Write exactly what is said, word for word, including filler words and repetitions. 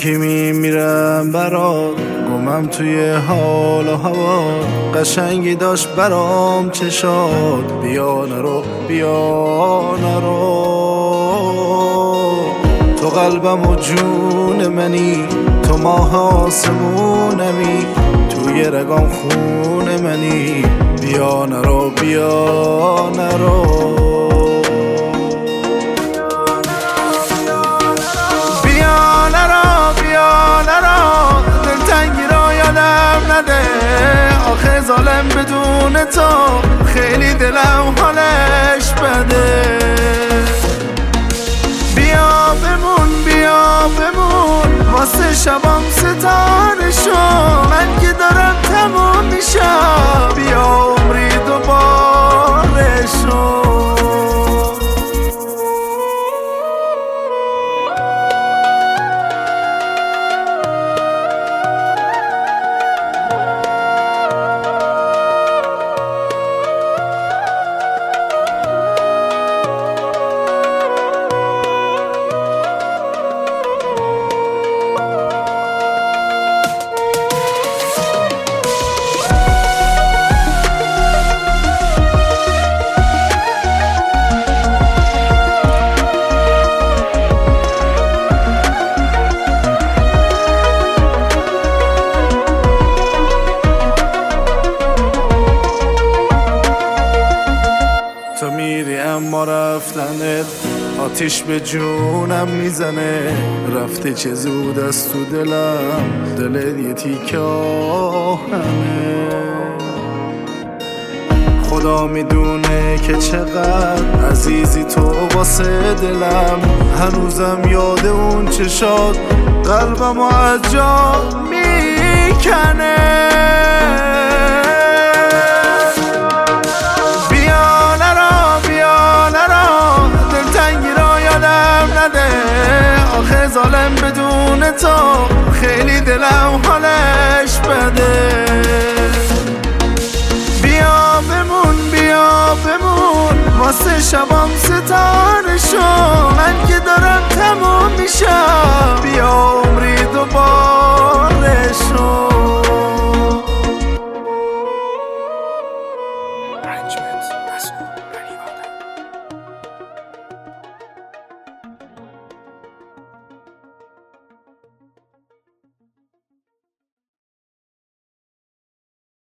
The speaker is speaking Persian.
کی میمیرم برات، گمم توی حال و هوا. قشنگی داشت برام چشات، بیا نرو بیا نرو. تو قلبم و جون منی، تو ماه آسمونمی، توی رگام خون منی، بیا نرو بیا نرو. بیا نرو بیا نرو، دلتنگی را یادم نده، آخه ظالم بدون تو خیلی دلم حالش بده. بیا بمون بیا بمون، واسه شبام ستاره شو، من که دارم تموم میشم، بیا عمری دوباره شو. تو میری اما رفتنت آتیش به جونم میزنه، رفته چه زود از تو دلم، دلت یه تیکه آهنه. خدا میدونه که چقدر عزیزی تو واسه دلم، هنوزم یاد اون چشات قلبم و از جا میکنه. آخه ظالم بدون تو خیلی دلم حالش بده. بیا بمون بیا بمون، واسه شبام ستاره شو، من که دارم تموم میشم، بیا